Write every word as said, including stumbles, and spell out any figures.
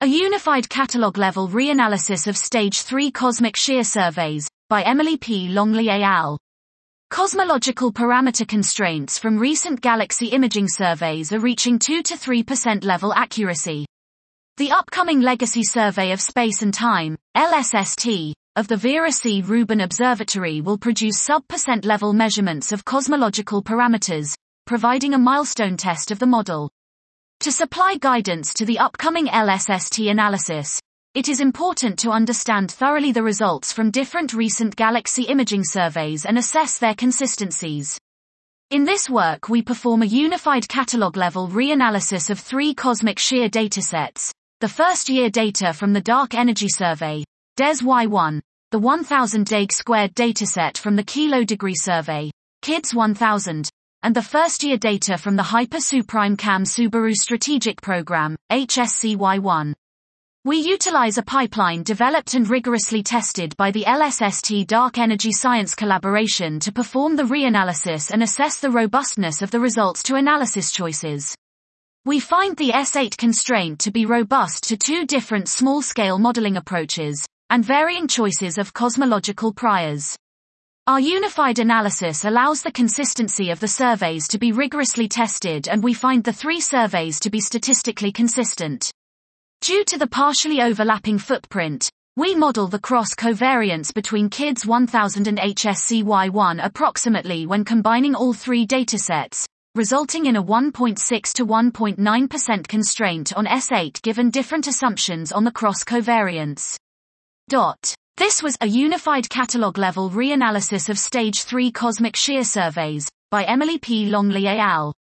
A unified catalog-level reanalysis of Stage three Cosmic Shear Surveys, by Emily P. Longley et al. Cosmological parameter constraints from recent galaxy imaging surveys are reaching two to three percent level accuracy. The upcoming Legacy Survey of Space and Time, L S S T, of the Vera C. Rubin Observatory will produce sub-percent level measurements of cosmological parameters, providing a milestone test of the model. To supply guidance to the upcoming L S S T analysis, it is important to understand thoroughly the results from different recent galaxy imaging surveys and assess their consistencies. In this work we perform a unified catalog-level reanalysis of three cosmic shear datasets: the first-year data from the Dark Energy Survey, D E S Y one, the one thousand Deg squared dataset from the Kilo Degree Survey, K I D S one thousand, and the first-year data from the Hyper-Suprime CAM Subaru Strategic Program, H S C Y one. We utilize a pipeline developed and rigorously tested by the L S S T Dark Energy Science Collaboration to perform the reanalysis and assess the robustness of the results to analysis choices. We find the S eight constraint to be robust to two different small-scale modeling approaches, and varying choices of cosmological priors. Our unified analysis allows the consistency of the surveys to be rigorously tested, and we find the three surveys to be statistically consistent. Due to the partially overlapping footprint, we model the cross-covariance between K I D S one thousand and H S C Y one approximately when combining all three datasets, resulting in a one point six to one point nine percent constraint on S eight given different assumptions on the cross-covariance. Dot. This was a unified catalog-level reanalysis of Stage three Cosmic Shear Surveys, by Emily P. Longley et al.